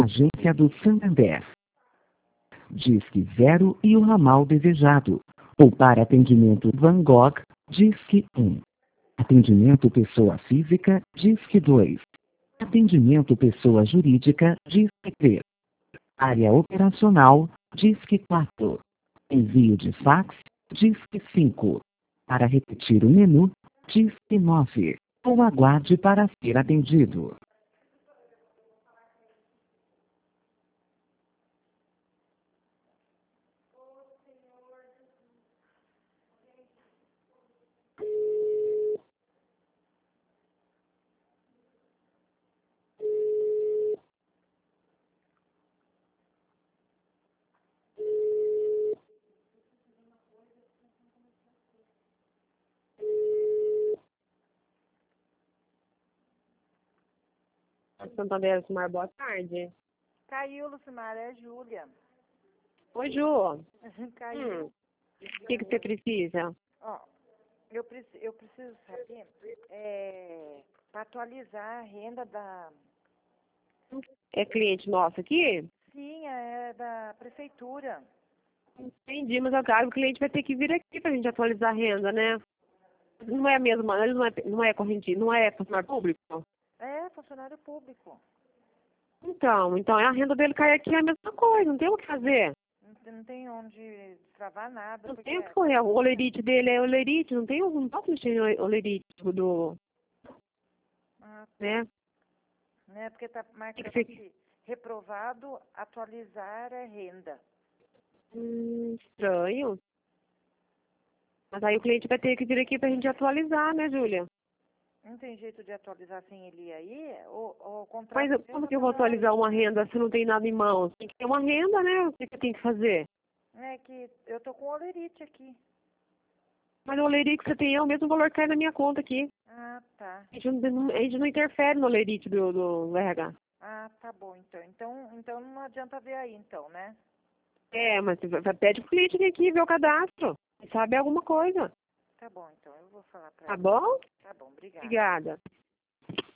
agência do Santander. Disque 0 e o ramal desejado. Ou para atendimento Van Gogh, Disque 1. Atendimento pessoa física, Disque 2. Atendimento pessoa jurídica, Disque 3. Área operacional, Disque 4. Envio de fax, Disque 5. Para repetir o menu, Disque 9. Ou aguarde para ser atendido. Santander, Lucimar, boa tarde. Caiu, Lucimar, é Júlia. Oi, Ju. Caiu. O que você precisa? Ó, eu preciso saber, para atualizar a renda da... É cliente nosso aqui? Sim, é da prefeitura. Entendi, mas agora o cliente vai ter que vir aqui pra gente atualizar a renda, né? Não é a mesma, ele não é corrente, não é funcionário público? É, funcionário público. Então a renda dele cai aqui é a mesma coisa, não tem o que fazer. Não tem onde travar nada. Não porque... tem o que correr, o olerite dele é olerite, não posso mexer no olerite do, Ah, né? né, porque tá marcando você- aqui, reprovado, atualizar a renda. Estranho. Mas aí o cliente vai ter que vir aqui pra gente atualizar, né, Júlia? Não tem jeito de atualizar sem ele ir aí? O contrato... Mas como que eu vou atualizar uma renda se não tem nada em mãos? Tem que ter uma renda, né? O que eu tenho que fazer? É que eu tô com olerite aqui. Mas o olerite que você tem é o mesmo valor que cai na minha conta aqui. Ah, tá. A gente não interfere no olerite do RH. Ah, tá bom, então. Então não adianta ver aí, então, né? É, mas você pede pro cliente vir aqui ver o cadastro. Sabe alguma coisa. Tá bom, então. Eu vou falar pra Tá ela. bom? Tá bom, obrigada. Obrigada.